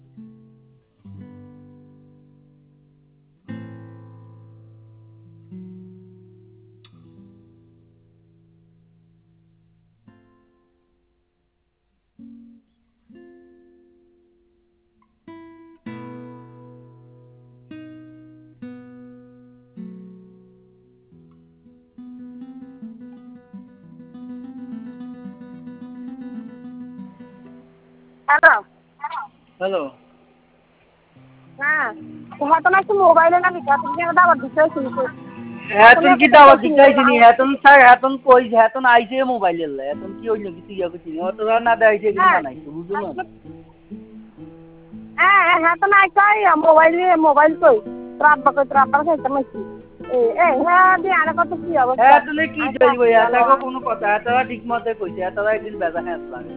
hello hello হ্যাঁ ঘটনা কি মোবাইলে না বিকাশ থেকে দাবার দিতে শুনছো এখন কি দাওয়াত দিতেছিনি এখন কই এখন আইছে মোবাইল লে এখন কি হইলো কিছু ইয়া কিছু অতরা না দেইছে কিন্তু বানাইছে বুঝছো না হ্যাঁ তো নাই কই মোবাইল কই ট্রাব্বা খাইতে মাইছি হ্যাঁ দিয়ে আর কত কি অবস্থা হ্যাঁ তুমি কি কইবো এটাকে কোনো কথা এটারা ঠিক মতে কইছে এটারা একদিন বেজা হ্যাঁ লাগে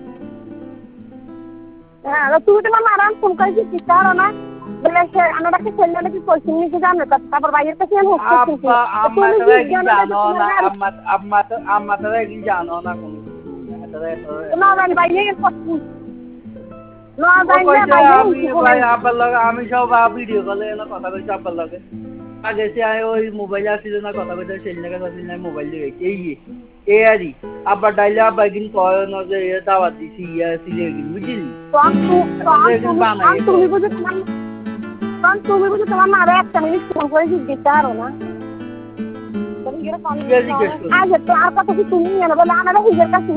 হ্যাঁ তুই তো মারান ফোন কইছি কি কারো না বলে সে আনাটাকে ছেলে নাকি কইছি নি কি জানো তারপর বাইরের কাছে আমি হচ্ছে আম্মা তারা কি জানো না আম্মা তারা কি জানো না কোনো না জানি বাইরে করছি না জানি আমি সব ভিডিও কলে কথা কইছি আব্বার লগে আগে সে ওই মোবাইল আসছিল না কথা কইতে সেই জায়গা আসছিল না মোবাইল দিয়ে এই আরি আব্বার ডাইলে আব্বা দিন কয় না যে দাওয়াত দিছি ইয়া সিলে বুঝলি তুমি বুঝি তোমার মারে একটা মিনিট ফোন করে জিজ্ঞেস করো না আজ তো আর কত কিছু নিয়ে না বলে আমাদের হিজের কাছে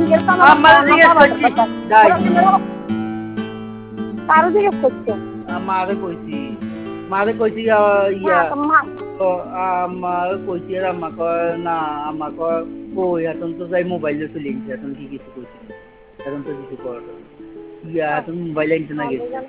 কারো জিজ্ঞেস করছে মারে কইছি ইয়া আমার কইছি আর আম্মা কয় না আম্মা কয় কই এখন তো যাই মোবাইলে চলে গেছে এখন কি কিছু কইছি এখন তো কিছু করার ইয়া এখন মোবাইলে আনতে না গেছে